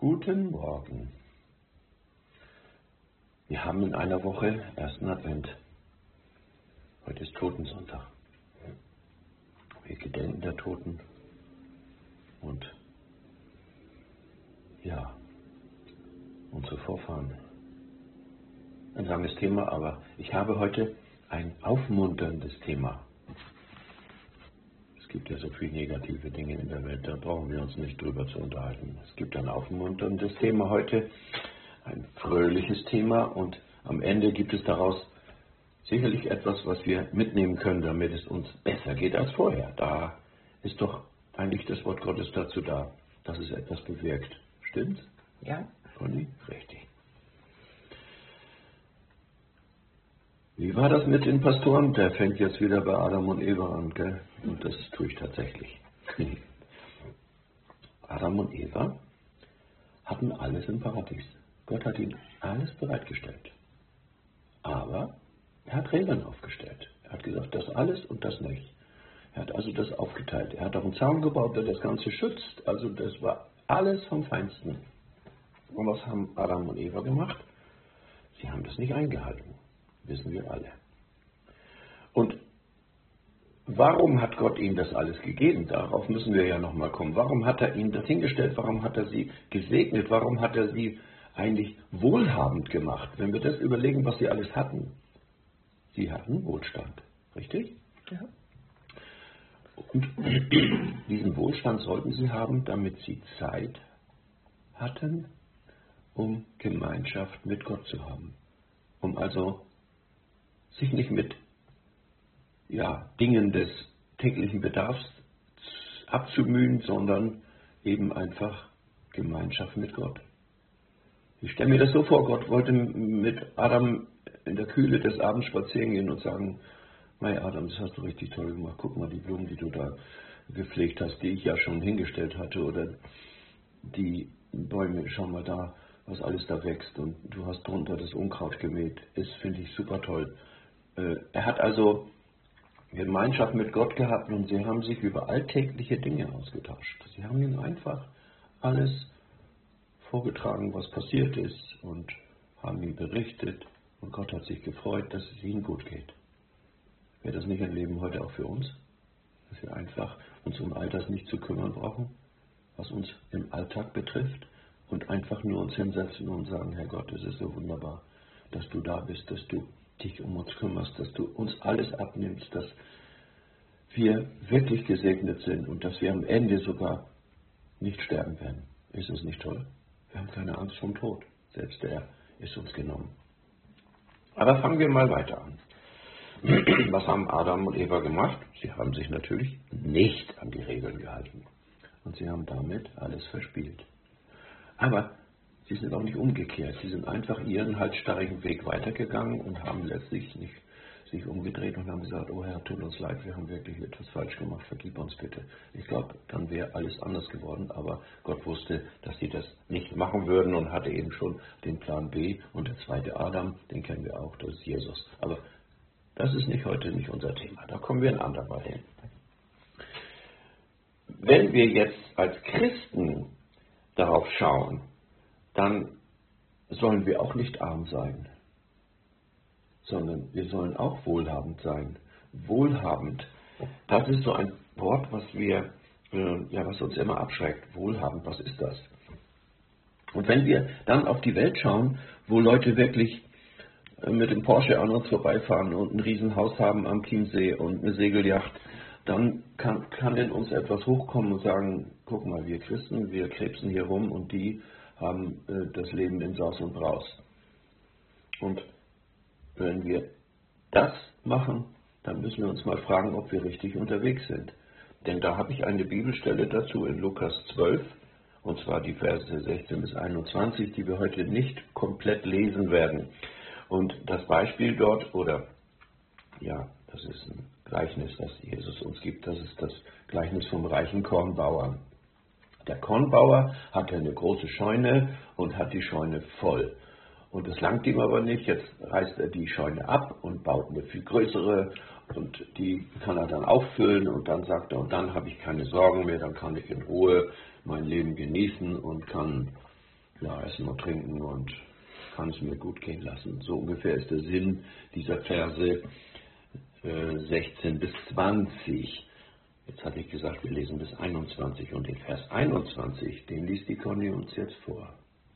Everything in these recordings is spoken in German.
Guten Morgen. Wir haben in einer Woche ersten Advent. Heute ist Totensonntag. Wir gedenken der Toten und ja, unsere Vorfahren. Ein langes Thema, aber ich habe heute ein aufmunterndes Thema. Es gibt ja so viele negative Dinge in der Welt, da brauchen wir uns nicht drüber zu unterhalten. Es gibt ein aufmunterndes Thema heute, ein fröhliches Thema und am Ende gibt es daraus sicherlich etwas, was wir mitnehmen können, damit es uns besser geht als vorher. Da ist doch eigentlich das Wort Gottes dazu da, dass es etwas bewirkt. Stimmt's? Ja. Conny? Richtig. Wie war das mit den Pastoren? Der fängt jetzt wieder bei Adam und Eva an, gell? Und das tue ich tatsächlich. Adam und Eva hatten alles im Paradies. Gott hat ihnen alles bereitgestellt. Aber er hat Regeln aufgestellt. Er hat gesagt, das alles und das nicht. Er hat also das aufgeteilt. Er hat auch einen Zaun gebaut, der das Ganze schützt. Also das war alles vom Feinsten. Und was haben Adam und Eva gemacht? Sie haben das nicht eingehalten. Wissen wir alle. Und warum hat Gott ihnen das alles gegeben? Darauf müssen wir ja nochmal kommen. Warum hat er ihnen das hingestellt? Warum hat er sie gesegnet? Warum hat er sie eigentlich wohlhabend gemacht? Wenn wir das überlegen, was sie alles hatten. Sie hatten Wohlstand, richtig? Ja. Und diesen Wohlstand sollten sie haben, damit sie Zeit hatten, um Gemeinschaft mit Gott zu haben. Um also sich nicht mit Dingen des täglichen Bedarfs abzumühen, sondern eben einfach Gemeinschaft mit Gott. Ich stelle mir das so vor, Gott wollte mit Adam in der Kühle des Abends spazieren gehen und sagen, hey Adam, das hast du richtig toll gemacht, guck mal die Blumen, die du da gepflegt hast, die ich ja schon hingestellt hatte, oder die Bäume, schau mal da, was alles da wächst und du hast drunter das Unkraut gemäht, ist, finde ich, super toll. Er hat also Gemeinschaft mit Gott gehabt und sie haben sich über alltägliche Dinge ausgetauscht. Sie haben ihm einfach alles vorgetragen, was passiert ist und haben ihm berichtet und Gott hat sich gefreut, dass es ihnen gut geht. Wäre das nicht ein Leben heute auch für uns? Dass wir einfach uns um all das nicht zu kümmern brauchen, was uns im Alltag betrifft und einfach nur uns hinsetzen und sagen, Herr Gott, es ist so wunderbar, dass du da bist, dass du dich um uns kümmerst, dass du uns alles abnimmst, dass wir wirklich gesegnet sind und dass wir am Ende sogar nicht sterben werden. Ist es nicht toll? Wir haben keine Angst vom Tod. Selbst der ist uns genommen. Aber fangen wir mal weiter an. Was haben Adam und Eva gemacht? Sie haben sich natürlich nicht an die Regeln gehalten. Und sie haben damit alles verspielt. Aber sie sind auch nicht umgekehrt. Sie sind einfach ihren halsstarrigen Weg weitergegangen und haben letztlich nicht sich umgedreht und haben gesagt, oh Herr, tut uns leid, wir haben wirklich etwas falsch gemacht, vergib uns bitte. Ich glaube, dann wäre alles anders geworden, aber Gott wusste, dass sie das nicht machen würden und hatte eben schon den Plan B und der zweite Adam, den kennen wir auch, das ist Jesus. Aber das ist heute nicht unser Thema, da kommen wir ein andermal hin. Wenn wir jetzt als Christen darauf schauen, dann sollen wir auch nicht arm sein, sondern wir sollen auch wohlhabend sein. Wohlhabend, das ist so ein Wort, was was uns immer abschreckt. Wohlhabend, was ist das? Und wenn wir dann auf die Welt schauen, wo Leute wirklich mit dem Porsche an uns vorbeifahren und ein Riesenhaus haben am Chiemsee und eine Segelyacht, dann kann in uns etwas hochkommen und sagen, guck mal, wir Christen, wir krebsen hier rum und die haben das Leben in Saus und Braus. Und wenn wir das machen, dann müssen wir uns mal fragen, ob wir richtig unterwegs sind. Denn da habe ich eine Bibelstelle dazu in Lukas 12, und zwar die Verse 16 bis 21, die wir heute nicht komplett lesen werden. Und das Beispiel dort, das ist ein Gleichnis, das Jesus uns gibt, das ist das Gleichnis vom reichen Kornbauer. Der Kornbauer hatte eine große Scheune und hat die Scheune voll. Und das langt ihm aber nicht, jetzt reißt er die Scheune ab und baut eine viel größere und die kann er dann auffüllen und dann sagt er, und dann habe ich keine Sorgen mehr, dann kann ich in Ruhe mein Leben genießen und kann ja, essen und trinken und kann es mir gut gehen lassen. So ungefähr ist der Sinn dieser Verse 16 bis 20. Jetzt hatte ich gesagt, wir lesen bis 21 und den Vers 21, den liest die Conny uns jetzt vor.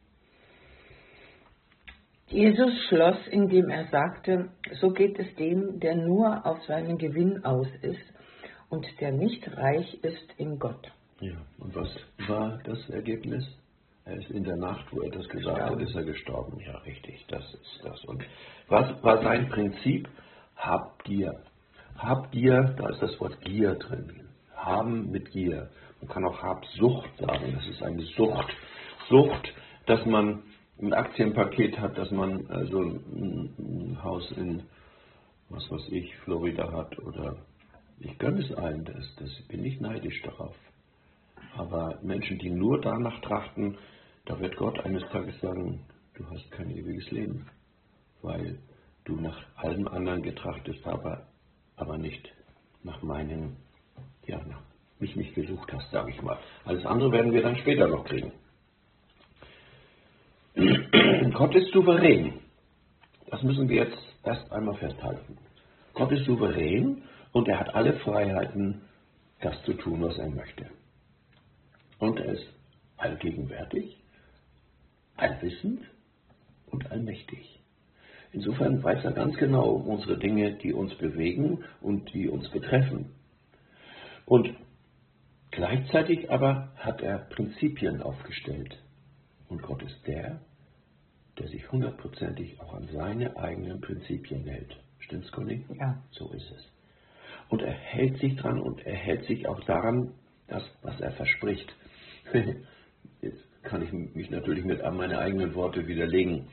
Jesus schloss, indem er sagte, so geht es dem, der nur auf seinen Gewinn aus ist und der nicht reich ist in Gott. Ja, und was war das Ergebnis? Er ist in der Nacht, wo er das gesagt hat, ist er gestorben. Ja, richtig, das ist das. Und was war sein Prinzip? Habgier. Habgier, da ist das Wort Gier drin. Haben mit Gier. Man kann auch Habsucht sagen. Das ist eine Sucht. Sucht, dass man ein Aktienpaket hat, dass man also ein Haus in, was weiß ich, Florida hat oder ich gönne es allen, das bin ich neidisch darauf. Aber Menschen, die nur danach trachten, da wird Gott eines Tages sagen, du hast kein ewiges Leben, weil du nach allem anderen getrachtet hast, aber nicht nach meinen, ja, mich nicht gesucht hast, sage ich mal. Alles andere werden wir dann später noch kriegen. Gott ist souverän. Das müssen wir jetzt erst einmal festhalten. Gott ist souverän und er hat alle Freiheiten, das zu tun, was er möchte. Und er ist allgegenwärtig, allwissend und allmächtig. Insofern weiß er ganz genau um unsere Dinge, die uns bewegen und die uns betreffen. Und gleichzeitig aber hat er Prinzipien aufgestellt. Und Gott ist der sich hundertprozentig auch an seine eigenen Prinzipien hält. Stimmt's, Conny? Ja. So ist es. Und er hält sich dran und er hält sich auch daran, was er verspricht. Jetzt kann ich mich natürlich mit an meine eigenen Worte widerlegen.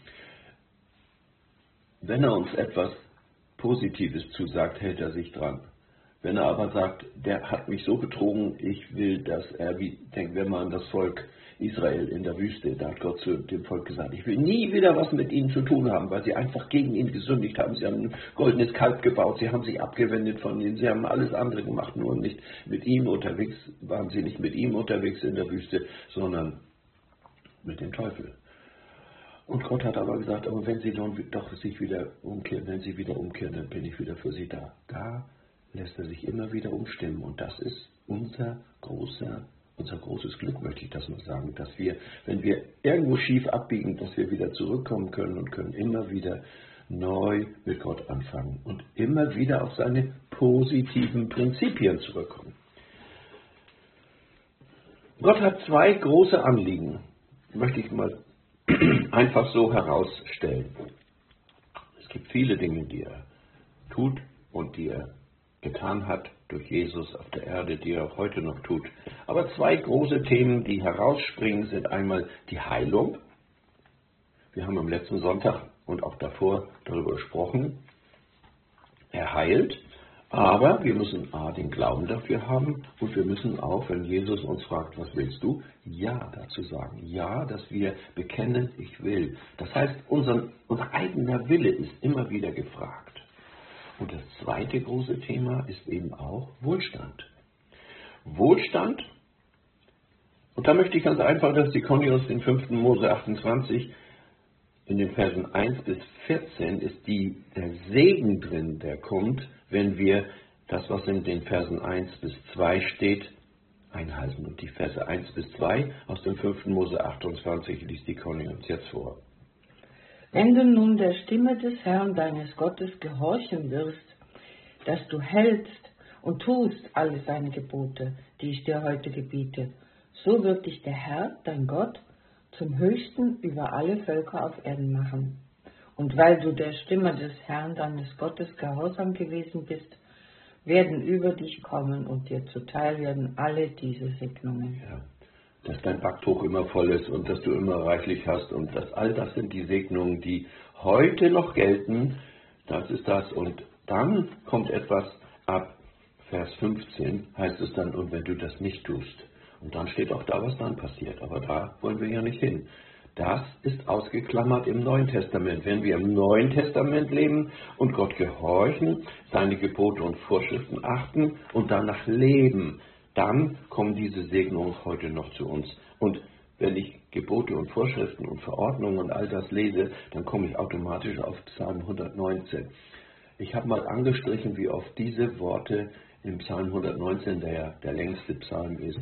Wenn er uns etwas Positives zusagt, hält er sich dran. Wenn er aber sagt, der hat mich so betrogen, ich will, dass er, denken wir mal an das Volk Israel in der Wüste, da hat Gott zu dem Volk gesagt, ich will nie wieder was mit ihnen zu tun haben, weil sie einfach gegen ihn gesündigt haben. Sie haben ein goldenes Kalb gebaut, sie haben sich abgewendet von ihnen, sie haben alles andere gemacht, nur nicht mit ihm unterwegs, waren sie nicht mit ihm unterwegs in der Wüste, sondern mit dem Teufel. Und Gott hat aber gesagt, aber wenn sie doch sich wieder umkehren, wenn sie wieder umkehren, dann bin ich wieder für sie da. Da lässt er sich immer wieder umstimmen und das ist unser großes Glück, möchte ich das mal sagen, dass wir, wenn wir irgendwo schief abbiegen, dass wir wieder zurückkommen können und können immer wieder neu mit Gott anfangen und immer wieder auf seine positiven Prinzipien zurückkommen. Gott hat zwei große Anliegen, möchte ich mal einfach so herausstellen. Es gibt viele Dinge, die er tut und die er getan hat durch Jesus auf der Erde, die er auch heute noch tut. Aber zwei große Themen, die herausspringen, sind einmal die Heilung. Wir haben am letzten Sonntag und auch davor darüber gesprochen. Er heilt, aber wir müssen den Glauben dafür haben und wir müssen auch, wenn Jesus uns fragt, was willst du? Ja dazu sagen. Ja, dass wir bekennen, ich will. Das heißt, unser eigener Wille ist immer wieder gefragt. Und das zweite große Thema ist eben auch Wohlstand. Wohlstand, und da möchte ich ganz einfach, dass die Conny aus den 5. Mose 28 in den Versen 1 bis 14 ist der Segen drin, der kommt, wenn wir das, was in den Versen 1 bis 2 steht, einhalten. Und die Verse 1 bis 2 aus dem 5. Mose 28 liest die Conny uns jetzt vor. Wenn du nun der Stimme des Herrn deines Gottes gehorchen wirst, dass du hältst und tust alle seine Gebote, die ich dir heute gebiete, so wird dich der Herr, dein Gott, zum Höchsten über alle Völker auf Erden machen. Und weil du der Stimme des Herrn deines Gottes gehorsam gewesen bist, werden über dich kommen und dir zuteil werden alle diese Segnungen. Ja. Dass dein Backtuch immer voll ist und dass du immer reichlich hast und all das sind die Segnungen, die heute noch gelten. Das ist das. Und dann kommt etwas ab Vers 15, heißt es dann, und wenn du das nicht tust. Und dann steht auch da, was dann passiert. Aber da wollen wir ja nicht hin. Das ist ausgeklammert im Neuen Testament. Wenn wir im Neuen Testament leben und Gott gehorchen, seine Gebote und Vorschriften achten und danach leben, dann kommen diese Segnungen heute noch zu uns. Und wenn ich Gebote und Vorschriften und Verordnungen und all das lese, dann komme ich automatisch auf Psalm 119. Ich habe mal angestrichen, wie oft diese Worte im Psalm 119, der längste Psalm ist,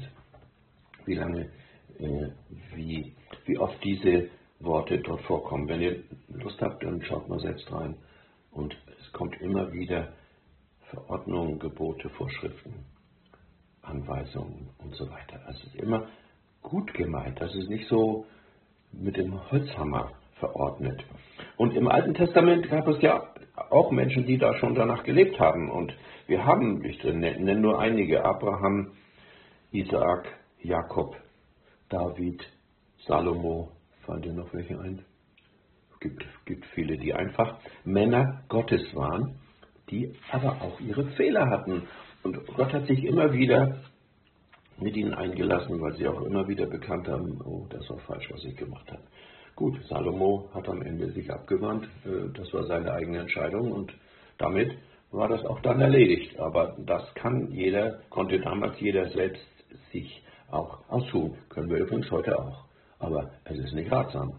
wie oft diese Worte dort vorkommen. Wenn ihr Lust habt, dann schaut mal selbst rein. Und es kommt immer wieder Verordnungen, Gebote, Vorschriften, Anweisungen und so weiter. Also es ist immer gut gemeint. Das ist nicht so mit dem Holzhammer verordnet. Und im Alten Testament gab es ja auch Menschen, die da schon danach gelebt haben. Und wir haben, ich nenne nur einige, Abraham, Isaak, Jakob, David, Salomo, fallen dir noch welche ein? Gibt viele, die einfach Männer Gottes waren, die aber auch ihre Fehler hatten. Und Gott hat sich immer wieder mit ihnen eingelassen, weil sie auch immer wieder bekannt haben, oh, das war falsch, was ich gemacht habe. Gut, Salomo hat am Ende sich abgewandt, das war seine eigene Entscheidung und damit war das auch dann erledigt. Aber das konnte damals jeder selbst sich auch aussuchen. Können wir übrigens heute auch. Aber es ist nicht ratsam.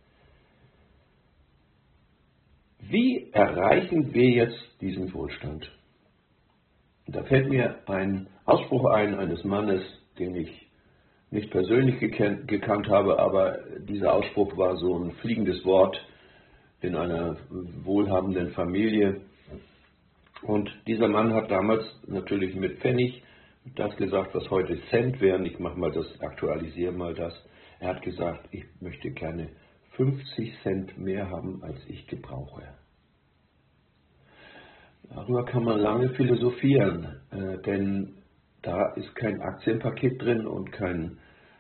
Wie erreichen wir jetzt diesen Wohlstand? Da fällt mir ein Ausspruch ein eines Mannes, den ich nicht persönlich gekannt habe, aber dieser Ausspruch war so ein fliegendes Wort in einer wohlhabenden Familie. Und dieser Mann hat damals natürlich mit Pfennig das gesagt, was heute Cent wären. Ich aktualisiere mal das. Er hat gesagt, ich möchte gerne 50 Cent mehr haben, als ich gebrauche. Darüber kann man lange philosophieren, denn da ist kein Aktienpaket drin und keine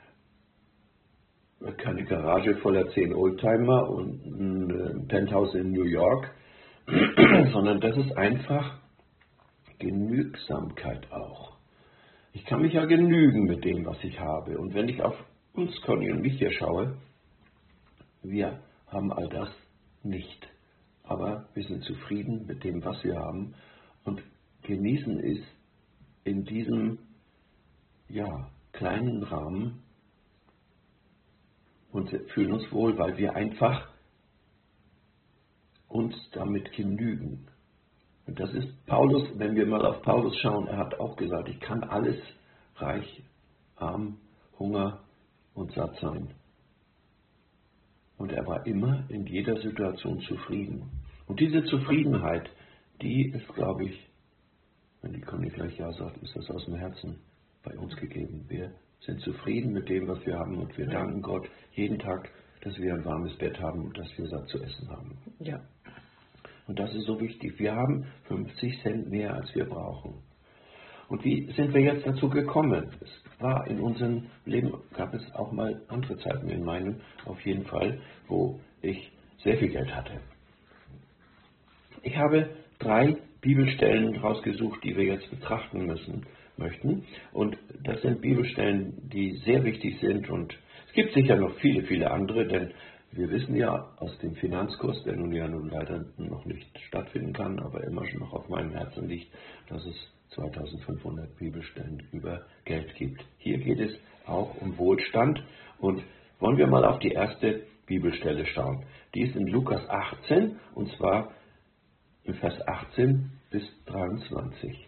Garage voller 10 Oldtimer und ein Penthouse in New York, sondern das ist einfach Genügsamkeit auch. Ich kann mich ja genügen mit dem, was ich habe. Und wenn ich auf uns, Conny und mich hier schaue, wir haben all das nicht. Aber wir sind zufrieden mit dem, was wir haben und genießen es in diesem kleinen Rahmen und fühlen uns wohl, weil wir einfach uns damit genügen. Und das ist Paulus, wenn wir mal auf Paulus schauen, er hat auch gesagt, ich kann alles, reich, arm, Hunger und satt sein. Und er war immer in jeder Situation zufrieden. Und diese Zufriedenheit, die ist, glaube ich, wenn die Conny gleich ja sagt, ist das aus dem Herzen bei uns gegeben. Wir sind zufrieden mit dem, was wir haben und wir danken Gott jeden Tag, dass wir ein warmes Bett haben und dass wir satt zu essen haben. Ja. Und das ist so wichtig. Wir haben 50 Cent mehr, als wir brauchen. Und wie sind wir jetzt dazu gekommen? Es war in unserem Leben, gab es auch mal andere Zeiten in meinem, auf jeden Fall, wo ich sehr viel Geld hatte. Ich habe 3 Bibelstellen rausgesucht, die wir jetzt betrachten möchten. Und das sind Bibelstellen, die sehr wichtig sind. Und es gibt sicher noch viele, viele andere, denn wir wissen ja aus dem Finanzkurs, der nun leider noch nicht stattfinden kann, aber immer schon noch auf meinem Herzen liegt, dass es 2500 Bibelstellen über Geld gibt. Hier geht es auch um Wohlstand. Und wollen wir mal auf die erste Bibelstelle schauen. Die ist in Lukas 18 und zwar in Vers 18 bis 23.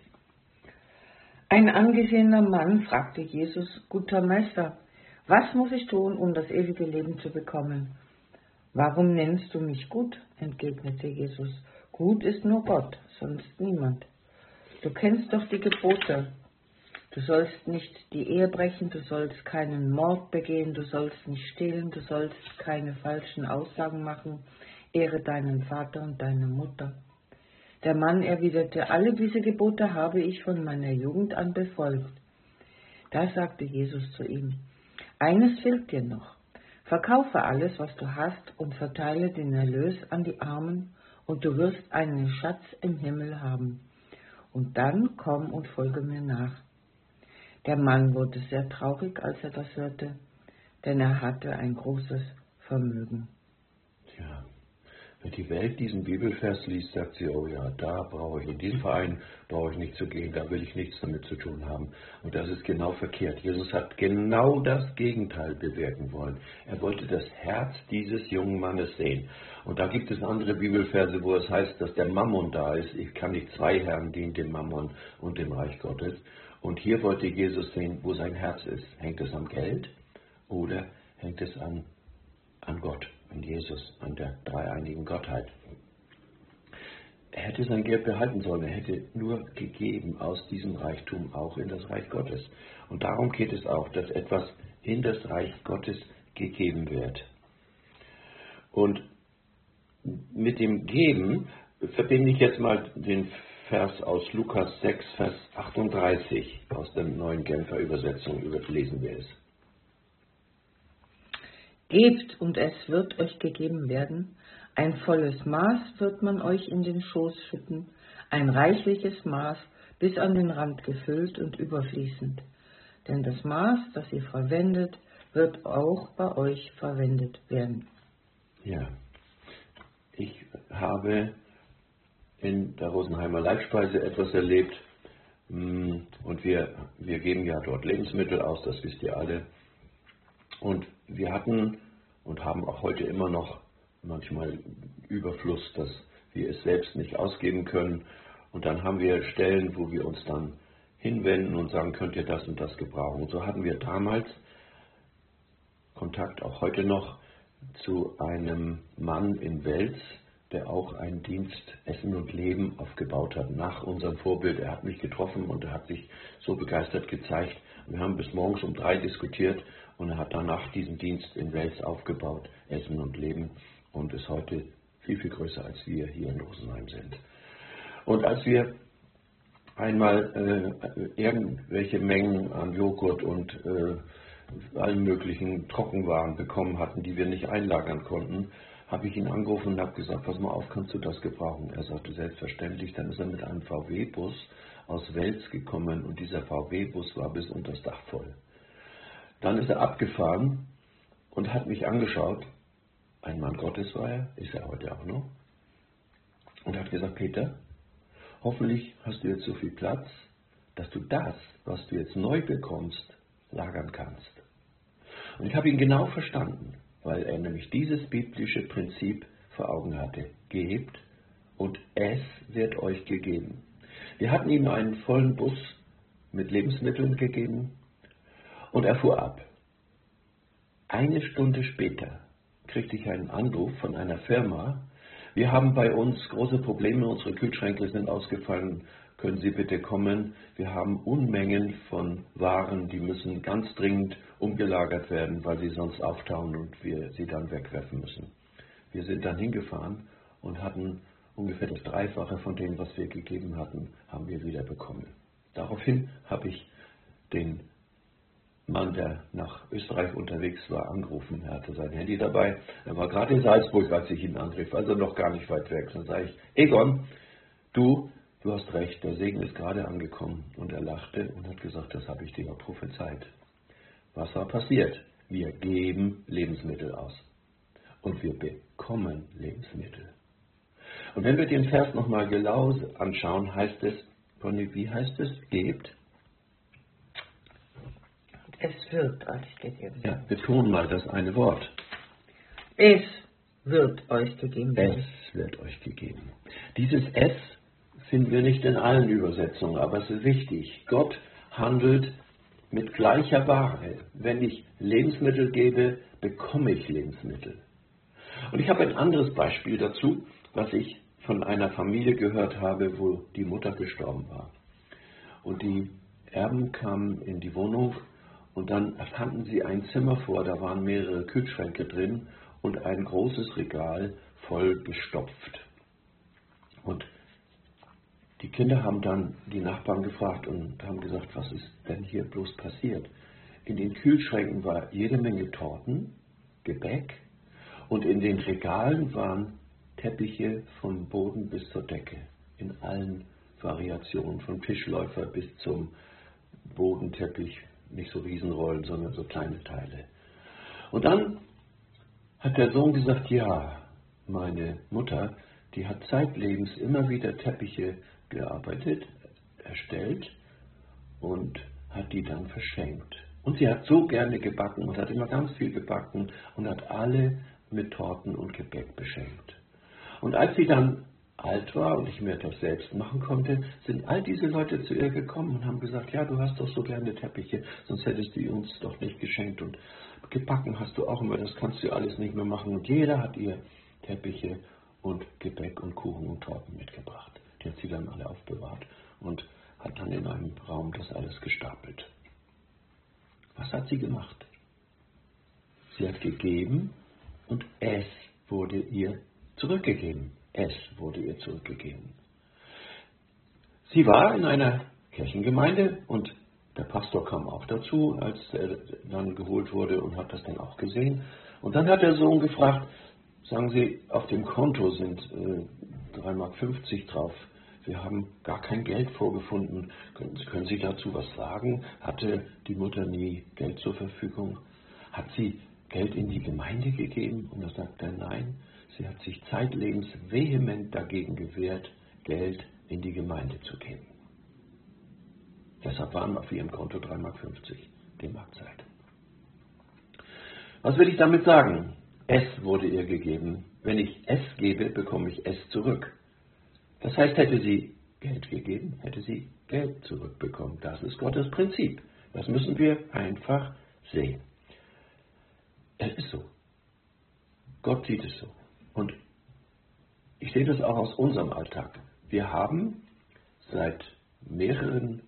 Ein angesehener Mann fragte Jesus, guter Meister, was muss ich tun, um das ewige Leben zu bekommen? Warum nennst du mich gut? Entgegnete Jesus. Gut ist nur Gott, sonst niemand. Du kennst doch die Gebote. Du sollst nicht die Ehe brechen, du sollst keinen Mord begehen, du sollst nicht stehlen, du sollst keine falschen Aussagen machen, ehre deinen Vater und deine Mutter. Der Mann erwiderte, alle diese Gebote habe ich von meiner Jugend an befolgt. Da sagte Jesus zu ihm, eines fehlt dir noch. Verkaufe alles, was du hast, und verteile den Erlös an die Armen, und du wirst einen Schatz im Himmel haben. Und dann komm und folge mir nach. Der Mann wurde sehr traurig, als er das hörte, denn er hatte ein großes Vermögen. Ja, Wenn die Welt diesen Bibelvers liest, sagt sie, oh ja, da brauche ich, in diesen Verein brauche ich nicht zu gehen, da will ich nichts damit zu tun haben. Und das ist genau verkehrt. Jesus hat genau das Gegenteil bewirken wollen. Er wollte das Herz dieses jungen Mannes sehen. Und da gibt es andere Bibelverse, wo es heißt, dass der Mammon da ist. Ich kann nicht zwei Herren dienen, dem Mammon und dem Reich Gottes. Und hier wollte Jesus sehen, wo sein Herz ist. Hängt es am Geld oder hängt es an Gott, an Jesus, an der dreieinigen Gottheit? Er hätte sein Geld behalten sollen, er hätte nur gegeben aus diesem Reichtum auch in das Reich Gottes. Und darum geht es auch, dass etwas in das Reich Gottes gegeben wird. Und mit dem Geben verbinde ich jetzt mal den Vers aus Lukas 6, Vers 38 aus der Neuen Genfer Übersetzung, lesen wir es. Gebt, und es wird euch gegeben werden. Ein volles Maß wird man euch in den Schoß schütten, ein reichliches Maß, bis an den Rand gefüllt und überfließend. Denn das Maß, das ihr verwendet, wird auch bei euch verwendet werden. Ja, ich habe in der Rosenheimer Leibspeise etwas erlebt, und wir geben ja dort Lebensmittel aus, das wisst ihr alle. Und wir hatten und haben auch heute immer noch manchmal Überfluss, dass wir es selbst nicht ausgeben können. Und dann haben wir Stellen, wo wir uns dann hinwenden und sagen, könnt ihr das und das gebrauchen. Und so hatten wir damals Kontakt, auch heute noch, zu einem Mann in Wels, der auch einen Dienst Essen und Leben aufgebaut hat, nach unserem Vorbild. Er hat mich getroffen und er hat sich so begeistert gezeigt. Wir haben bis morgens um 3 diskutiert und er hat danach diesen Dienst in Wels aufgebaut, Essen und Leben, und ist heute viel, viel größer, als wir hier in Rosenheim sind. Und als wir einmal irgendwelche Mengen an Joghurt und allen möglichen Trockenwaren bekommen hatten, die wir nicht einlagern konnten, habe ich ihn angerufen und habe gesagt, pass mal auf, kannst du das gebrauchen? Er sagte, selbstverständlich. Dann ist er mit einem VW-Bus aus Wels gekommen und dieser VW-Bus war bis unter das Dach voll. Dann ist er abgefahren und hat mich angeschaut. Ein Mann Gottes war er, ist er heute auch noch. Und hat gesagt, Peter, hoffentlich hast du jetzt so viel Platz, dass du das, was du jetzt neu bekommst, lagern kannst. Und ich habe ihn genau verstanden, weil er nämlich dieses biblische Prinzip vor Augen hatte. Gebt und es wird euch gegeben. Wir hatten ihm einen vollen Bus mit Lebensmitteln gegeben und er fuhr ab. Eine Stunde später kriegte ich einen Anruf von einer Firma. Wir haben bei uns große Probleme, unsere Kühlschränke sind ausgefallen. Können Sie bitte kommen? Wir haben Unmengen von Waren, die müssen ganz dringend umgelagert werden, weil sie sonst auftauen und wir sie dann wegwerfen müssen. Wir sind dann hingefahren und hatten ungefähr das Dreifache von dem, was wir gegeben hatten, haben wir wieder bekommen. Daraufhin habe ich den Mann, der nach Österreich unterwegs war, angerufen. Er hatte sein Handy dabei. Er war gerade in Salzburg, als ich ihn anrief, also noch gar nicht weit weg. Dann sage ich, Egon, du hast recht, der Segen ist gerade angekommen. Und er lachte und hat gesagt, das habe ich dir ja prophezeit. Was war passiert? Wir geben Lebensmittel aus. Und wir bekommen Lebensmittel. Und wenn wir den Vers nochmal genau anschauen, heißt es, Conny, wie heißt es? Gebt. Es wird euch gegeben. Ja, betone mal das eine Wort. Es wird euch gegeben werden. Es wird euch gegeben. Dieses Es finden wir nicht in allen Übersetzungen, aber es ist wichtig. Gott handelt mit gleicher Wahrheit. Wenn ich Lebensmittel gebe, bekomme ich Lebensmittel. Und ich habe ein anderes Beispiel dazu, was ich von einer Familie gehört habe, wo die Mutter gestorben war. Und die Erben kamen in die Wohnung und dann fanden sie ein Zimmer vor, da waren mehrere Kühlschränke drin und ein großes Regal voll gestopft. Und die Kinder haben dann die Nachbarn gefragt und haben gesagt, was ist denn hier bloß passiert? In den Kühlschränken war jede Menge Torten, Gebäck und in den Regalen waren Teppiche vom Boden bis zur Decke. In allen Variationen, vom Tischläufer bis zum Bodenteppich. Nicht so Riesenrollen, sondern so kleine Teile. Und dann hat der Sohn gesagt, ja, meine Mutter, die hat zeitlebens immer wieder Teppiche gearbeitet, erstellt und hat die dann verschenkt. Und sie hat so gerne gebacken und hat immer ganz viel gebacken und hat alle mit Torten und Gebäck beschenkt. Und als sie dann alt war und ich mir das selbst machen konnte, sind all diese Leute zu ihr gekommen und haben gesagt, ja, du hast doch so gerne Teppiche, sonst hättest du uns doch nicht geschenkt und gebacken hast du auch immer, das kannst du alles nicht mehr machen. Und jeder hat ihr Teppiche und Gebäck und Kuchen und Torten mitgebracht. Die hat sie dann alle aufbewahrt und hat dann in einem Raum das alles gestapelt. Was hat sie gemacht? Sie hat gegeben und es wurde ihr zurückgegeben. Es wurde ihr zurückgegeben. Sie war in einer Kirchengemeinde und der Pastor kam auch dazu, als er dann geholt wurde und hat das dann auch gesehen. Und dann hat der Sohn gefragt, sagen Sie, auf dem Konto sind 3,50 Mark drauf. Wir haben gar kein Geld vorgefunden. Können Sie dazu was sagen? Hatte die Mutter nie Geld zur Verfügung? Hat sie Geld in die Gemeinde gegeben? Und da sagt er, nein, sie hat sich zeitlebens vehement dagegen gewehrt, Geld in die Gemeinde zu geben. Deshalb waren auf ihrem Konto 3,50 Mark D-Mark-Zeit. Was will ich damit sagen? Es wurde ihr gegeben. Wenn ich es gebe, bekomme ich es zurück. Das heißt, hätte sie Geld gegeben, hätte sie Geld zurückbekommen. Das ist Gottes Prinzip. Das müssen wir einfach sehen. Es ist so. Gott sieht es so. Und ich sehe das auch aus unserem Alltag. Wir haben seit mehreren,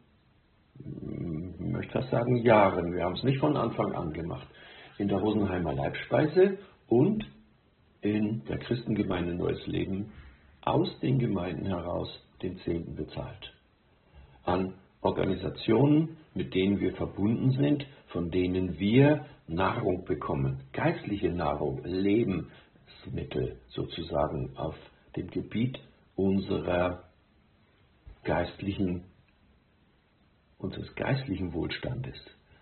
ich möchte fast sagen, Jahren, wir haben es nicht von Anfang an gemacht, in der Rosenheimer Leibspeise und in der Christengemeinde Neues Leben aus den Gemeinden heraus den Zehnten bezahlt. An Organisationen, mit denen wir verbunden sind, von denen wir Nahrung bekommen, geistliche Nahrung, Lebensmittel sozusagen auf dem Gebiet unseres geistlichen Wohlstandes,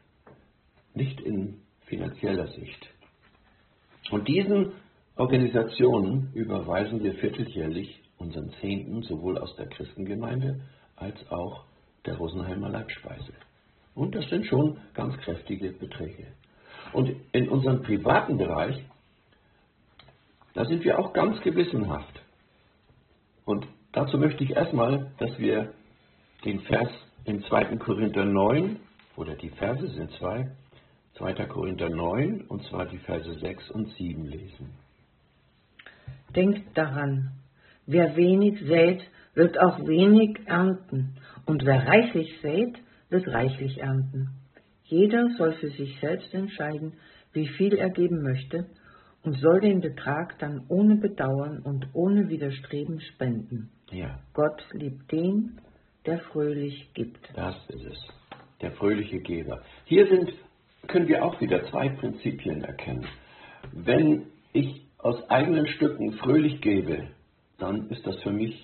nicht in finanzieller Sicht. Und diesen Organisationen überweisen wir vierteljährlich unseren Zehnten, sowohl aus der Christengemeinde als auch der Rosenheimer Leibspeise. Und das sind schon ganz kräftige Beträge. Und in unserem privaten Bereich, da sind wir auch ganz gewissenhaft. Und dazu möchte ich erstmal, dass wir den Vers in 2. Korinther 9, oder die Verse sind 2 Korinther 9, und zwar die Verse 6 und 7 lesen. Denkt daran, wer wenig sät, wird auch wenig ernten, und wer reichlich sät, wird reichlich ernten. Jeder soll für sich selbst entscheiden, wie viel er geben möchte, und soll den Betrag dann ohne Bedauern und ohne Widerstreben spenden. Ja. Gott liebt den, der fröhlich gibt. Das ist es, der fröhliche Geber. Hier können wir auch wieder zwei Prinzipien erkennen. Wenn ich aus eigenen Stücken fröhlich gebe, dann ist das für mich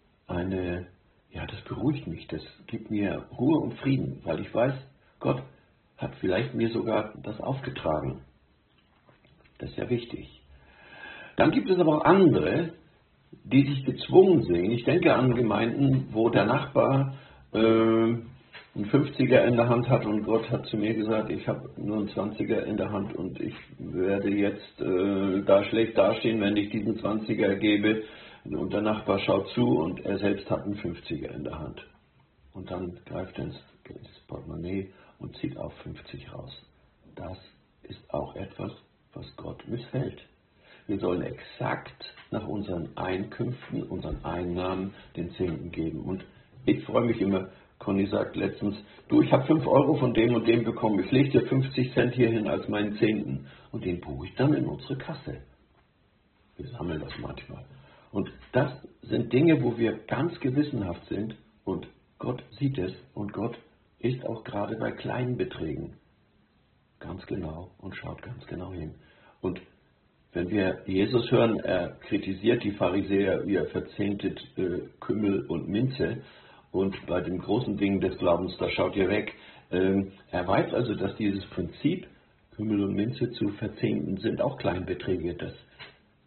das beruhigt mich, das gibt mir Ruhe und Frieden, weil ich weiß, Gott hat vielleicht mir sogar das aufgetragen. Das ist ja wichtig. Dann gibt es aber auch andere, die sich gezwungen sehen. Ich denke an Gemeinden, wo der Nachbar einen 50er in der Hand hat und Gott hat zu mir gesagt, ich habe nur einen 20er in der Hand und ich werde jetzt da schlecht dastehen, wenn ich diesen 20er gebe und der Nachbar schaut zu und er selbst hat einen 50er in der Hand. Und dann greift er ins Portemonnaie und zieht auf 50 raus. Das ist auch etwas, was Gott missfällt. Wir sollen exakt nach unseren Einkünften, unseren Einnahmen den Zehnten geben. Und ich freue mich immer, Conny sagt letztens, du, ich habe 5 Euro von dem und dem bekommen, ich lege dir 50 Cent hierhin als meinen Zehnten und den buche ich dann in unsere Kasse. Wir sammeln das manchmal. Und das sind Dinge, wo wir ganz gewissenhaft sind und Gott sieht es und Gott ist auch gerade bei kleinen Beträgen ganz genau und schaut ganz genau hin. Und wenn wir Jesus hören, er kritisiert die Pharisäer, ihr verzehntet Kümmel und Minze und bei den großen Dingen des Glaubens, da schaut ihr weg. Er weiß also, dass dieses Prinzip, Kümmel und Minze zu verzehnten, sind auch Kleinbeträge. Das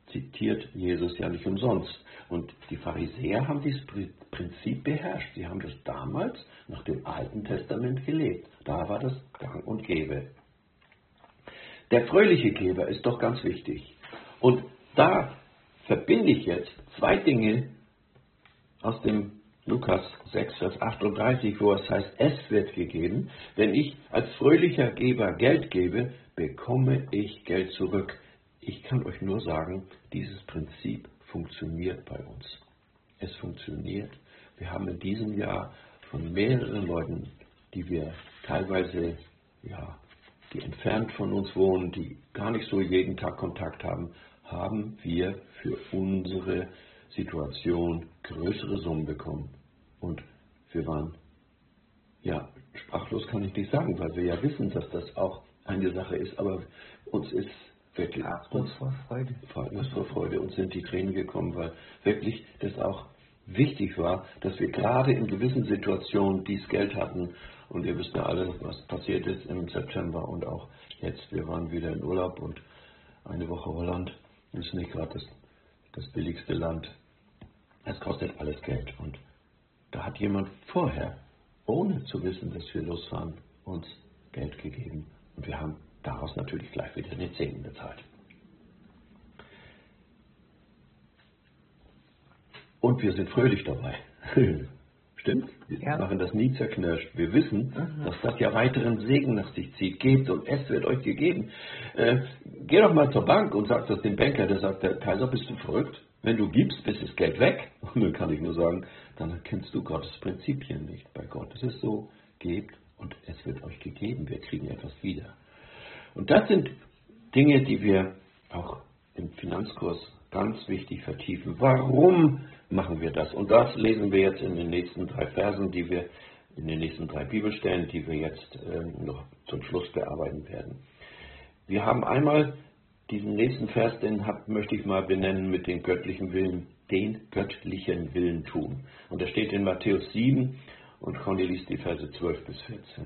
zitiert Jesus ja nicht umsonst. Und die Pharisäer haben dieses Prinzip beherrscht. Sie haben das damals nach dem Alten Testament gelebt. Da war das gang und gäbe. Der fröhliche Geber ist doch ganz wichtig. Und da verbinde ich jetzt zwei Dinge aus dem Lukas 6, Vers 38, wo es heißt, es wird gegeben. Wenn ich als fröhlicher Geber Geld gebe, bekomme ich Geld zurück. Ich kann euch nur sagen, dieses Prinzip funktioniert bei uns. Es funktioniert. Wir haben in diesem Jahr von mehreren Leuten, die wir teilweise, die entfernt von uns wohnen, die gar nicht so jeden Tag Kontakt haben, haben wir für unsere Situation größere Summen bekommen. Und wir waren, sprachlos kann ich nicht sagen, weil wir ja wissen, dass das auch eine Sache ist, aber uns ist wirklich vor Freude. Vor Freude. Uns sind die Tränen gekommen, weil wirklich das auch wichtig war, dass wir gerade in gewissen Situationen dieses Geld hatten. Und ihr wisst ja alle, was passiert ist im September und auch jetzt. Wir waren wieder in Urlaub und eine Woche Holland ist nicht gerade das billigste Land. Es kostet alles Geld. Und da hat jemand vorher, ohne zu wissen, dass wir losfahren, uns Geld gegeben. Und wir haben daraus natürlich gleich wieder den Zehnten bezahlt. Und wir sind fröhlich dabei. Stimmt? Wir machen das nie zerknirscht. Wir wissen, dass das ja weiteren Segen nach sich zieht. Gebt und es wird euch gegeben. Geh doch mal zur Bank und sag das dem Banker. Der sagt, der Kaiser, bist du verrückt? Wenn du gibst, ist das Geld weg. Und dann kann ich nur sagen, dann erkennst du Gottes Prinzipien nicht. Bei Gott ist es so, gebt und es wird euch gegeben. Wir kriegen etwas wieder. Und das sind Dinge, die wir auch im Finanzkurs ganz wichtig vertiefen. Warum machen wir das? Und das lesen wir jetzt in den nächsten 3 Versen, in den nächsten 3 Bibelstellen, die wir jetzt noch zum Schluss bearbeiten werden. Wir haben einmal diesen nächsten Vers, den möchte ich mal benennen mit den göttlichen Willen, den göttlichen Willen tun. Und der steht in Matthäus 7 und Conny liest die Verse 12 bis 14.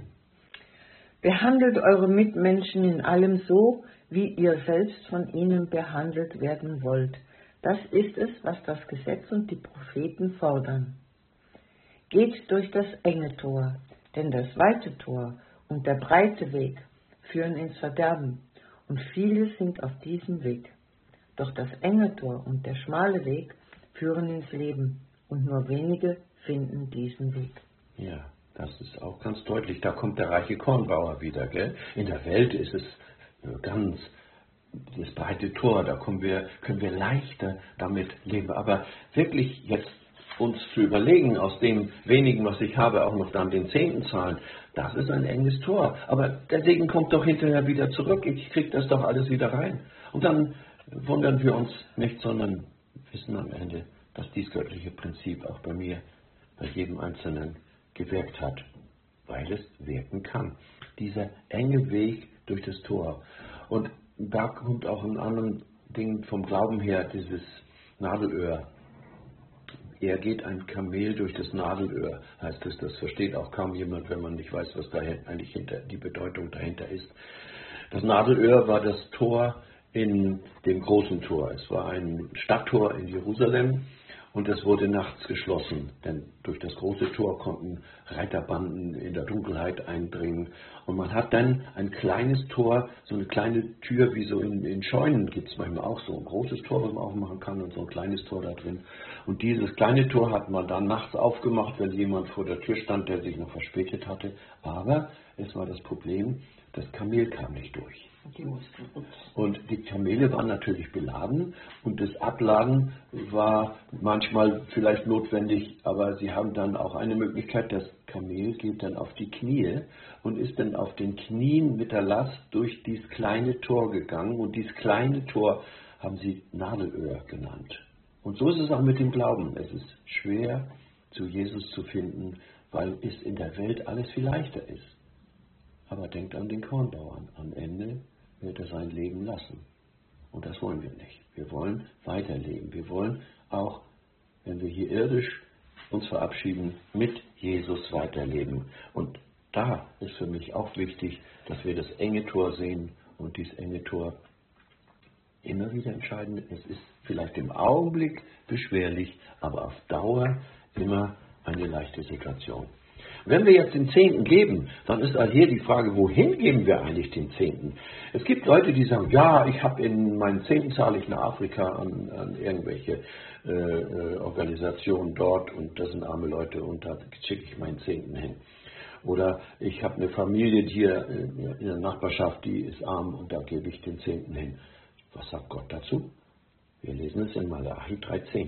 Behandelt eure Mitmenschen in allem so, wie ihr selbst von ihnen behandelt werden wollt. Das ist es, was das Gesetz und die Propheten fordern. Geht durch das enge Tor, denn das weite Tor und der breite Weg führen ins Verderben, und viele sind auf diesem Weg. Doch das enge Tor und der schmale Weg führen ins Leben, und nur wenige finden diesen Weg. Ja, das ist auch ganz deutlich. Da kommt der reiche Kornbauer wieder. Gell? In der Welt ist es ganz das breite Tor, da können wir leichter damit leben. Aber wirklich jetzt uns zu überlegen, aus dem wenigen, was ich habe, auch noch dann den Zehnten zahlen, das ist ein enges Tor. Aber der Segen kommt doch hinterher wieder zurück. Ich kriege das doch alles wieder rein. Und dann wundern wir uns nicht, sondern wissen am Ende, dass dieses göttliche Prinzip auch bei mir, bei jedem Einzelnen gewirkt hat, weil es wirken kann. Dieser enge Weg durch das Tor. Und da kommt auch ein anderes Ding vom Glauben her, dieses Nadelöhr. Er geht ein Kamel durch das Nadelöhr, heißt es. Das versteht auch kaum jemand, wenn man nicht weiß, was da eigentlich die Bedeutung dahinter ist. Das Nadelöhr war das Tor in dem großen Tor. Es war ein Stadttor in Jerusalem. Und es wurde nachts geschlossen, denn durch das große Tor konnten Reiterbanden in der Dunkelheit eindringen. Und man hat dann ein kleines Tor, so eine kleine Tür, wie so in Scheunen gibt es manchmal auch so ein großes Tor, was man aufmachen kann und so ein kleines Tor da drin. Und dieses kleine Tor hat man dann nachts aufgemacht, wenn jemand vor der Tür stand, der sich noch verspätet hatte. Aber es war das Problem, das Kamel kam nicht durch. Und die Kamele waren natürlich beladen und das Abladen war manchmal vielleicht notwendig, aber sie haben dann auch eine Möglichkeit, das Kamel geht dann auf die Knie und ist dann auf den Knien mit der Last durch dieses kleine Tor gegangen und dieses kleine Tor haben sie Nadelöhr genannt. Und so ist es auch mit dem Glauben. Es ist schwer, zu Jesus zu finden, weil es in der Welt alles viel leichter ist. Aber denkt an den Kornbauern. Am Ende wird er sein Leben lassen. Und das wollen wir nicht. Wir wollen weiterleben. Wir wollen auch, wenn wir hier irdisch uns verabschieden, mit Jesus weiterleben. Und da ist für mich auch wichtig, dass wir das enge Tor sehen und dieses enge Tor immer wieder entscheiden. Es ist vielleicht im Augenblick beschwerlich, aber auf Dauer immer eine leichte Situation. Wenn wir jetzt den Zehnten geben, dann ist halt hier die Frage, wohin geben wir eigentlich den Zehnten? Es gibt Leute, die sagen, ja, ich habe in meinen Zehnten zahle ich nach Afrika an irgendwelche Organisationen dort und das sind arme Leute und da schicke ich meinen Zehnten hin. Oder ich habe eine Familie hier in der Nachbarschaft, die ist arm und da gebe ich den Zehnten hin. Was sagt Gott dazu? Wir lesen es in Malachi 3,10.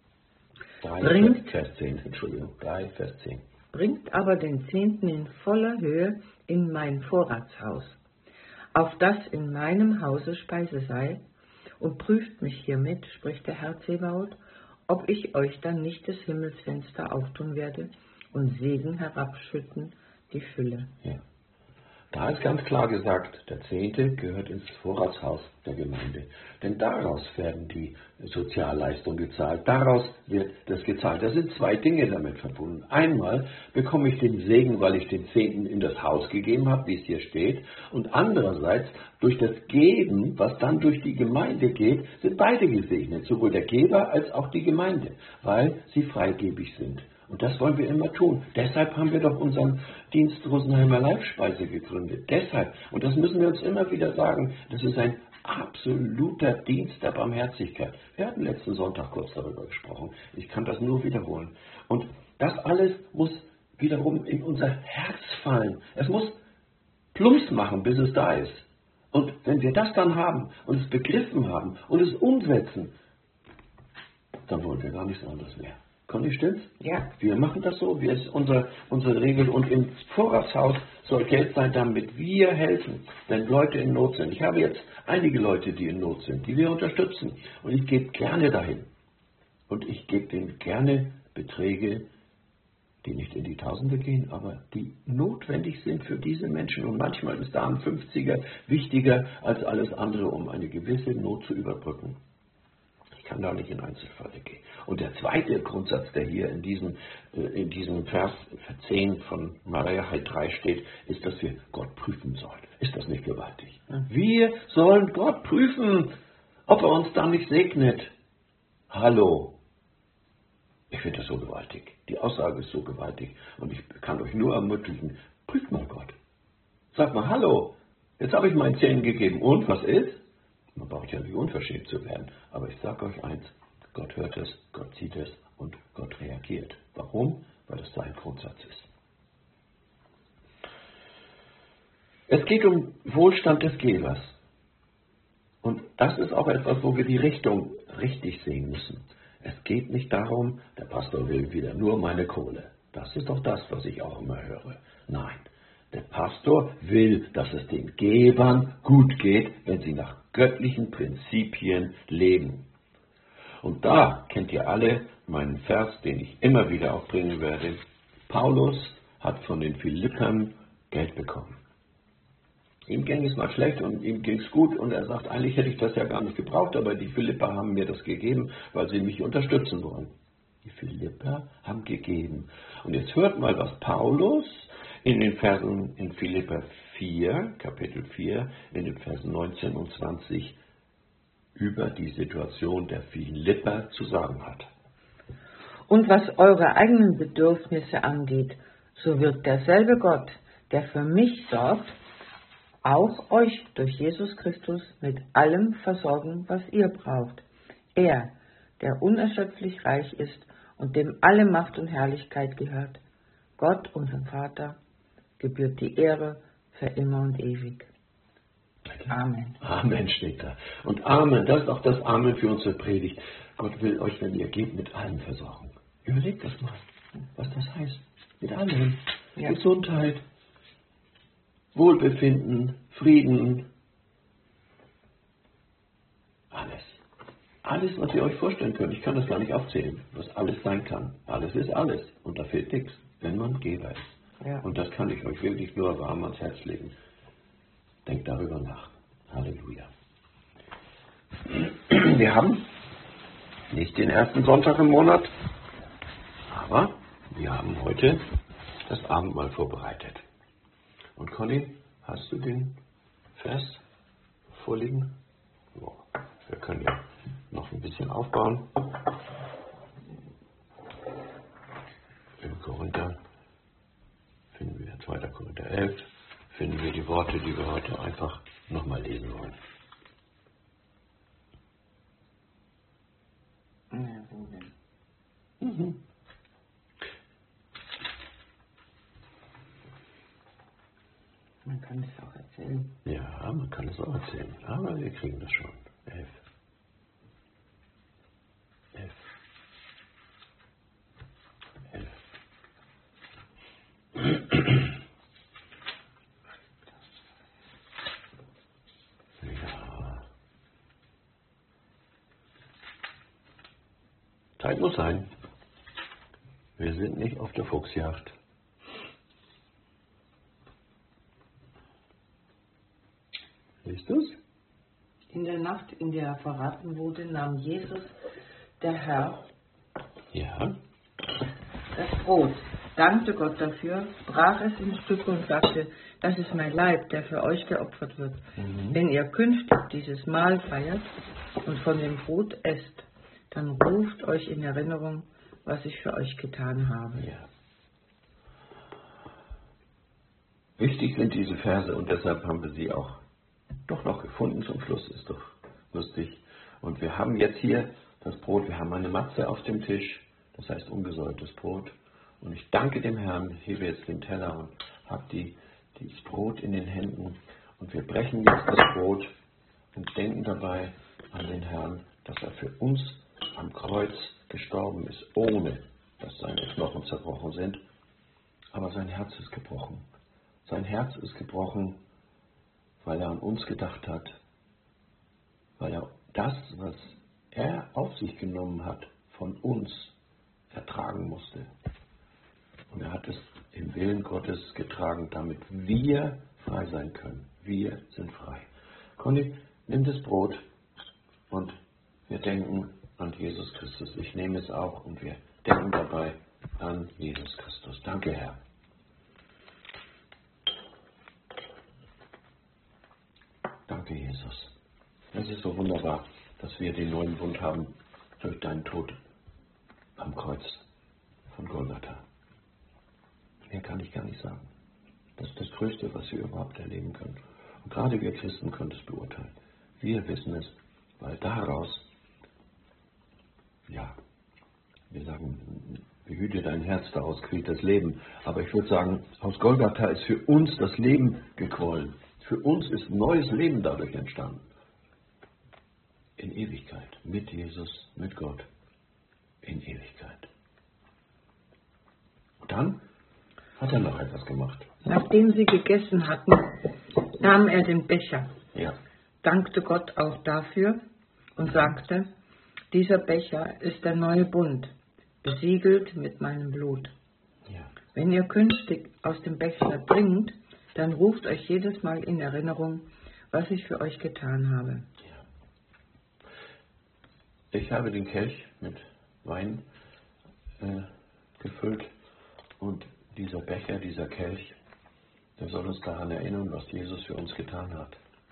3, Vers 10, Entschuldigung, 3, Vers 10. Bringt aber den Zehnten in voller Höhe in mein Vorratshaus, auf dass in meinem Hause Speise sei, und prüft mich hiermit, spricht der Herr Zebaoth, ob ich euch dann nicht des Himmelsfenster auftun werde und Segen herabschütten, die Fülle. Ja. Da ist ganz klar gesagt, der Zehnte gehört ins Vorratshaus der Gemeinde. Denn daraus werden die Sozialleistungen gezahlt. Daraus wird das gezahlt. Da sind zwei Dinge damit verbunden. Einmal bekomme ich den Segen, weil ich den Zehnten in das Haus gegeben habe, wie es hier steht. Und andererseits, durch das Geben, was dann durch die Gemeinde geht, sind beide gesegnet. Sowohl der Geber als auch die Gemeinde, weil sie freigebig sind. Und das wollen wir immer tun. Deshalb haben wir doch unseren Dienst Rosenheimer Leibspeise gegründet. Deshalb. Und das müssen wir uns immer wieder sagen. Das ist ein absoluter Dienst der Barmherzigkeit. Wir hatten letzten Sonntag kurz darüber gesprochen. Ich kann das nur wiederholen. Und das alles muss wiederum in unser Herz fallen. Es muss Plumps machen, bis es da ist. Und wenn wir das dann haben und es begriffen haben und es umsetzen, dann wollen wir gar nichts anderes mehr. Conny, stimmt's? Ja. Wir machen das so, wie es unsere Regel. Und im Vorratshaus soll Geld sein, damit wir helfen, wenn Leute in Not sind. Ich habe jetzt einige Leute, die in Not sind, die wir unterstützen. Und ich gebe gerne dahin. Und ich gebe denen gerne Beträge, die nicht in die Tausende gehen, aber die notwendig sind für diese Menschen. Und manchmal ist da ein 50er wichtiger als alles andere, um eine gewisse Not zu überbrücken. Ich kann da nicht in Einzelfälle gehen. Und der zweite Grundsatz, der hier in diesem Vers 10 von Malachi 3 steht, ist, dass wir Gott prüfen sollen. Ist das nicht gewaltig? Wir sollen Gott prüfen, ob er uns dann nicht segnet. Hallo. Ich finde das so gewaltig. Die Aussage ist so gewaltig. Und ich kann euch nur ermutigen, prüft mal Gott. Sagt mal, hallo, jetzt habe ich meinen Zehn gegeben. Und was ist? Man braucht ja nicht unverschämt zu werden. Aber ich sage euch eins, Gott hört es, Gott sieht es und Gott reagiert. Warum? Weil es sein Grundsatz ist. Es geht um Wohlstand des Gebers. Und das ist auch etwas, wo wir die Richtung richtig sehen müssen. Es geht nicht darum, der Pastor will wieder nur meine Kohle. Das ist doch das, was ich auch immer höre. Nein, der Pastor will, dass es den Gebern gut geht, wenn sie nach göttlichen Prinzipien leben. Und da kennt ihr alle meinen Vers, den ich immer wieder auch bringen werde. Paulus hat von den Philippern Geld bekommen. Ihm ging es mal schlecht und ihm ging es gut und er sagt, eigentlich hätte ich das ja gar nicht gebraucht, aber die Philipper haben mir das gegeben, weil sie mich unterstützen wollen. Die Philipper haben gegeben. Und jetzt hört mal, was Paulus in den Versen in Philipper 4, Kapitel 4, in den Versen 19 und 20 über die Situation der Philipper zu sagen hat. Und was eure eigenen Bedürfnisse angeht, so wird derselbe Gott, der für mich sorgt, auch euch durch Jesus Christus mit allem versorgen, was ihr braucht. Er, der unerschöpflich reich ist und dem alle Macht und Herrlichkeit gehört, Gott, unserem Vater, gebührt die Ehre für immer und ewig. Amen. Amen steht da. Und Amen, das ist auch das Amen für unsere Predigt. Gott will euch, wenn ihr geht, mit allem versorgen. Überlegt das mal, was das heißt. Mit allem. Ja. Gesundheit, Wohlbefinden, Frieden. Alles. Alles, was ihr euch vorstellen könnt. Ich kann das gar nicht aufzählen, was alles sein kann. Alles ist alles. Und da fehlt nichts, wenn man Geber ist. Ja. Und das kann ich euch wirklich nur warm ans Herz legen. Denkt darüber nach. Halleluja. Wir haben nicht den ersten Sonntag im Monat, aber wir haben heute das Abendmahl vorbereitet. Und Conny, hast du den Vers vorliegen? Wow. bisschen aufbauen. Im Korinther finden wir 2. Korinther 11, finden wir die Worte, die wir heute einfach nochmal lesen wollen. Ja, wo denn? Man kann es auch erzählen. Ja, man kann es auch erzählen, aber wir kriegen das schon. 11. 11. 11. Ja. Zeit muss sein. Wir sind nicht auf der Fuchsjagd. Siehst du's? In der Nacht, in der er verraten wurde, nahm Jesus, der Herr, Ja. das Brot, dankte Gott dafür, brach es in Stücke und sagte, das ist mein Leib, der für euch geopfert wird. Wenn ihr künftig dieses Mahl feiert und von dem Brot esst, dann ruft euch in Erinnerung, was ich für euch getan habe. Ja. Wichtig sind diese Verse und deshalb haben wir sie auch doch noch gefunden zum Schluss. Ist doch lustig. Und wir haben jetzt hier das Brot, wir haben eine Matze auf dem Tisch, das heißt ungesäuertes Brot. Und ich danke dem Herrn, hebe jetzt den Teller und habe dieses Brot in den Händen. Und wir brechen jetzt das Brot und denken dabei an den Herrn, dass er für uns am Kreuz gestorben ist, ohne dass seine Knochen zerbrochen sind. Aber sein Herz ist gebrochen. Sein Herz ist gebrochen, weil er an uns gedacht hat, weil er das, was er auf sich genommen hat, von uns ertragen musste. Und er hat es im Willen Gottes getragen, damit wir frei sein können. Wir sind frei. Conny, nimm das Brot und wir denken an Jesus Christus. Ich nehme es auch und wir denken dabei an Jesus Christus. Danke, Herr. Danke, Jesus. Es ist so wunderbar, dass wir den neuen Bund haben durch deinen Tod am Kreuz von Golgatha. Mehr kann ich gar nicht sagen. Das ist das Größte, was wir überhaupt erleben können. Und gerade wir Christen können es beurteilen. Wir wissen es, weil daraus, ja, wir sagen, behüte dein Herz, daraus quillt das Leben. Aber ich würde sagen, aus Golgatha ist für uns das Leben gequollen. Für uns ist neues Leben dadurch entstanden. In Ewigkeit. Mit Jesus, mit Gott. In Ewigkeit. Und dann hat er noch etwas gemacht. Nachdem sie gegessen hatten, nahm er den Becher, Ja. dankte Gott auch dafür und sagte, dieser Becher ist der neue Bund, besiegelt mit meinem Blut. Ja. Wenn ihr künftig aus dem Becher trinkt, dann ruft euch jedes Mal in Erinnerung, was ich für euch getan habe. Ich habe den Kelch mit Wein gefüllt und dieser Becher, dieser Kelch, der soll uns daran erinnern, was Jesus für uns getan hat.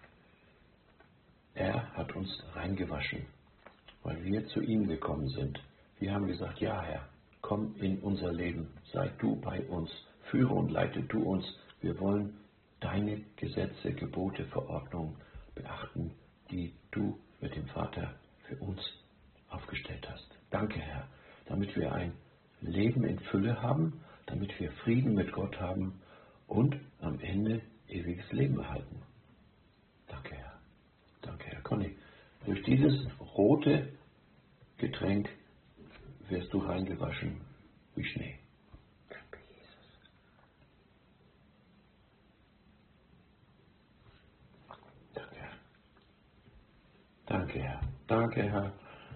Er hat uns reingewaschen, weil wir zu ihm gekommen sind. Wir haben gesagt, ja Herr, komm in unser Leben, sei du bei uns, führe und leite du uns. Wir wollen deine Gesetze, Gebote, Verordnungen beachten, die du mit dem Vater für uns aufgestellt hast. Danke Herr, damit wir ein Leben in Fülle haben, damit wir Frieden mit Gott haben und am Ende ewiges Leben erhalten. Danke Herr. Danke Herr. Conny, durch dieses rote Getränk wirst du reingewaschen wie Schnee. Danke, Jesus. Danke Herr. Danke Herr. Danke Herr.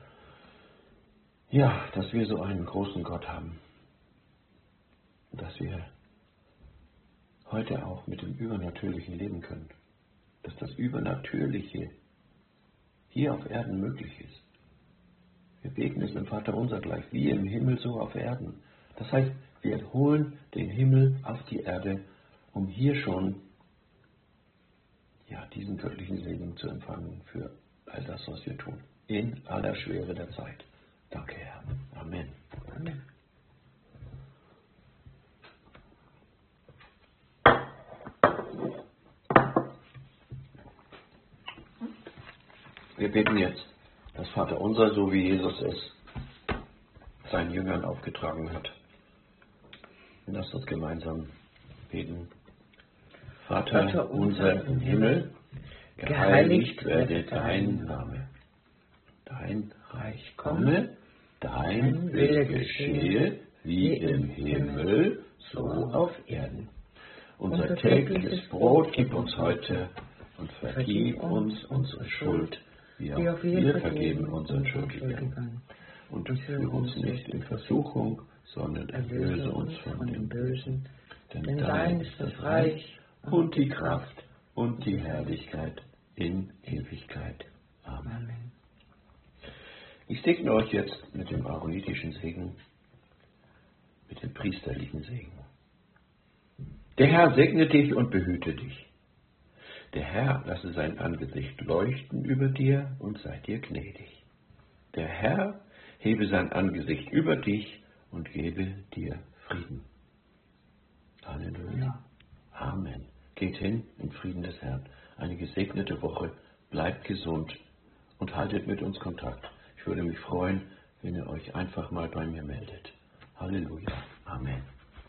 Ja, dass wir so einen großen Gott haben. Und dass wir heute auch mit dem Übernatürlichen leben können. Dass das Übernatürliche hier auf Erden möglich ist. Wir beten es im Vater unser gleich, wie im Himmel so auf Erden. Das heißt, wir holen den Himmel auf die Erde, um hier schon diesen göttlichen Segen zu empfangen für all das, was wir tun. In aller Schwere der Zeit. Danke, Herr. Amen. Amen. Wir beten jetzt das Vaterunser, so wie Jesus es seinen Jüngern aufgetragen hat. Lasst uns gemeinsam beten. Vater unser im Himmel, geheiligt werde dein Name. Dein Reich komme, dein Wille geschehe, wie im Himmel, so auf Erden. Unser tägliches Brot gib uns heute und vergib uns unsere Schuld, wie auch wir vergeben unseren Schuldigern. Und führe uns nicht in Versuchung, sondern erlöse uns von dem Bösen. Denn dein ist das Reich und die Kraft und die Herrlichkeit in Ewigkeit. Amen. Ich segne euch jetzt mit dem aaronitischen Segen, mit dem priesterlichen Segen. Der Herr segne dich und behüte dich. Der Herr lasse sein Angesicht leuchten über dir und sei dir gnädig. Der Herr hebe sein Angesicht über dich und gebe dir Frieden. Halleluja. Amen. Geht hin in Frieden des Herrn. Eine gesegnete Woche. Bleibt gesund und haltet mit uns Kontakt. Ich würde mich freuen, wenn ihr euch einfach mal bei mir meldet. Halleluja. Amen.